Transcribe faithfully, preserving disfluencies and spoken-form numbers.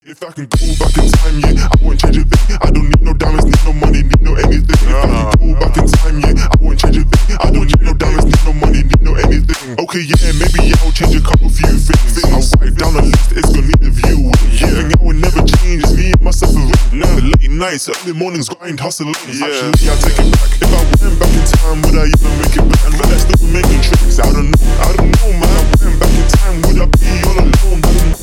If I can go back in time, yeah, I won't change a thing. I don't need no diamonds, need no money, need no anything. If I can go back in time, yeah, I won't change a thing. I don't need no diamonds, need no money, need no anything. Okay, yeah, maybe I'll change a couple few things. I'll write down a list, it's gonna need a view. Yeah, thing I will never change is me and myself around. The late nights, early mornings, grind, hustling. Yeah. Actually, I take it back. If I went back in time, would I even make it back? And would I still be making tricks? I don't know, I don't know, man. I went back in time, would I be all alone? I don't know.